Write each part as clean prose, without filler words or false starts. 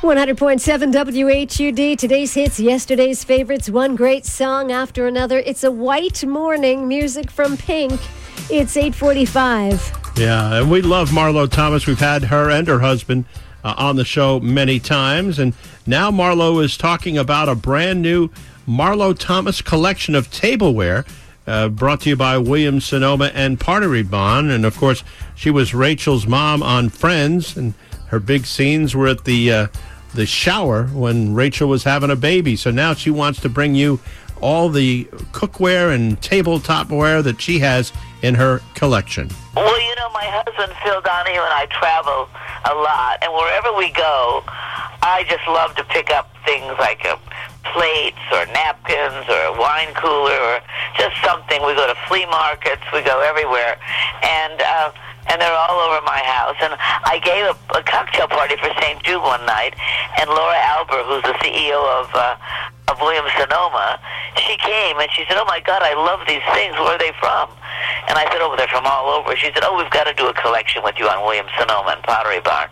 100.7 WHUD. Today's hits, yesterday's favorites, one great song after another. It's a white morning, music from Pink. It's 8:45. Yeah, and we love Marlo Thomas. We've had her and her husband on the show many times. And now Marlo is talking about a brand new Marlo Thomas collection of tableware brought to you by Williams-Sonoma and Pottery Barn. And, of course, she was Rachel's mom on Friends, and her big scenes were at the shower when Rachel was having a baby. So now she wants to bring you all the cookware and tabletopware that she has in her collection. Well, you know, my husband, Phil Donahue, and I travel a lot, and wherever we go, I just love to pick up things like plates or napkins or a wine cooler or just something. We go to flea markets, we go everywhere, and they're all over my house. And I gave a cocktail party for St. Jude one night, and Laura Albert, who's the CEO of Williams-Sonoma, she came and she said, "Oh my God, I love these things. Where are they from?" And I said, "Oh, they're from all over." She said, "Oh, we've got to do a collection with you on Williams-Sonoma and Pottery Barn."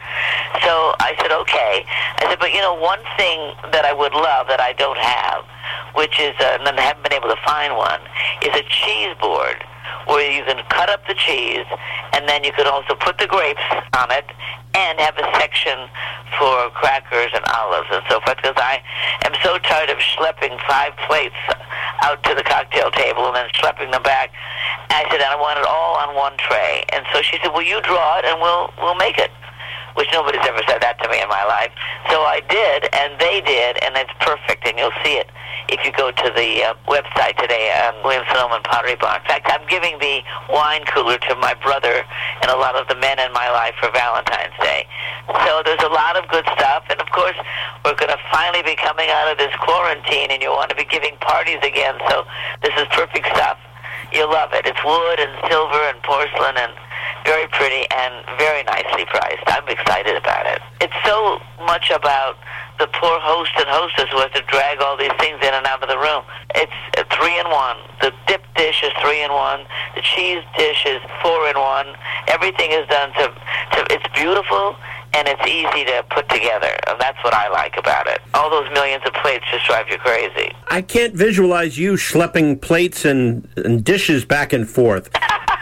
So I said, "Okay." I said, "But you know, one thing that I would love that I don't have, which is, and I haven't been able to find one, is a cheese board where you can cut up the cheese, and then you could also put the grapes on it and have a section for crackers and olives and so forth, because I am so tired of schlepping 5 plates out to the cocktail table and then schlepping them back." And I said, "I want it all on one tray." And so she said, "Well, you draw it and we'll make it," which nobody's ever said that to me in my life. So I did, and they did, and it's perfect, and you'll see it if you go to the website today on Williams-Sonoma and Pottery Barn. In fact, I'm giving the wine cooler to my brother and a lot of the men in my life for Valentine's Day. So there's a lot of good stuff, and of course, we're going to finally be coming out of this quarantine, and you'll want to be giving parties again, so this is perfect stuff. You'll love it. It's wood and silver and porcelain and very pretty and very nicely priced. I'm excited about it. It's so much about the poor host and hostess who has to drag all these things in and out of the room. It's a 3-in-1. The dip dish is 3-in-1. The cheese dish is 4-in-1. Everything is done to it's beautiful and it's easy to put together. And that's what I like about it. All those millions of plates just drive you crazy. I can't visualize you schlepping plates and dishes back and forth.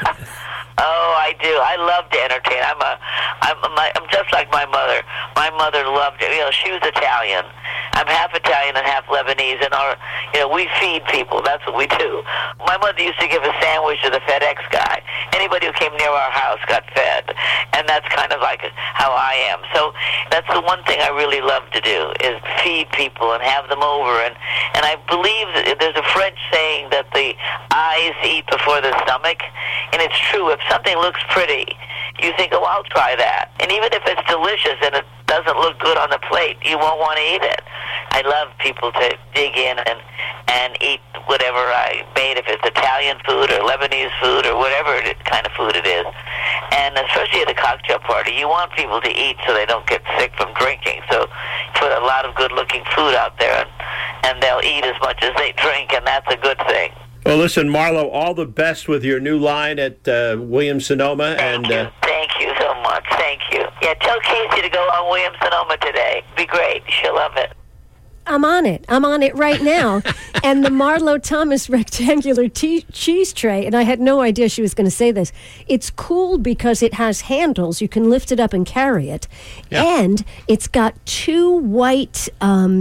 Oh, I do. I love to entertain. I'm just like my mother. My mother loved it. You know, she was Italian. I'm half Italian and half Lebanese, and we feed people. That's what we do. My mother used to give a sandwich to the FedEx guy. Anybody who came near our house got fed, and that's kind of like how I am. So that's the one thing I really love to do is feed people and have them over. And I believe that there's a French saying that the eyes eat before the stomach, and it's true. If something looks pretty, you think, "Oh, I'll try that." And even if it's delicious and it doesn't look good on the plate, you won't want to eat it. I love people to dig in and eat whatever I made, if it's Italian food or Lebanese food or whatever kind of food it is. And especially at a cocktail party, you want people to eat so they don't get sick from drinking. So put a lot of good-looking food out there, and they'll eat as much as they drink, and that's a good thing. Well, listen, Marlo, all the best with your new line at Williams-Sonoma. Thank you so much. Thank you. Yeah, tell Casey to go on Williams-Sonoma today. Be great. She'll love it. I'm on it right now. And the Marlo Thomas rectangular cheese tray, and I had no idea she was going to say this, it's cool because it has handles. You can lift it up and carry it. Yeah. And it's got 2 white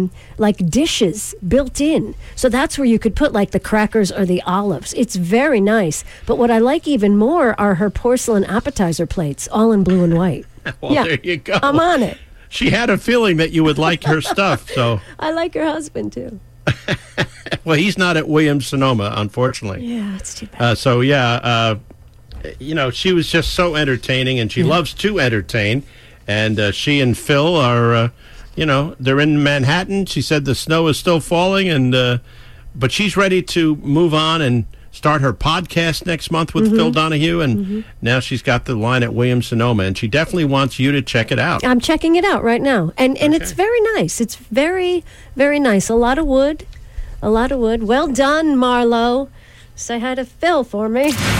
dishes built in. So that's where you could put like the crackers or the olives. It's very nice. But what I like even more are her porcelain appetizer plates, all in blue and white. Well, yeah, there you go. I'm on it. She had a feeling that you would like her stuff, so. I like her husband, too. Well, he's not at Williams-Sonoma, unfortunately. Yeah, it's too bad. She was just so entertaining, and she loves to entertain. And she and Phil are, they're in Manhattan. She said the snow is still falling, but she's ready to move on and start her podcast next month with Phil Donahue, and now she's got the line at Williams-Sonoma, and she definitely wants you to check it out. I'm checking it out right now, and it's very nice. It's very, very nice. A lot of wood. Well done, Marlo. Say hi to Phil for me.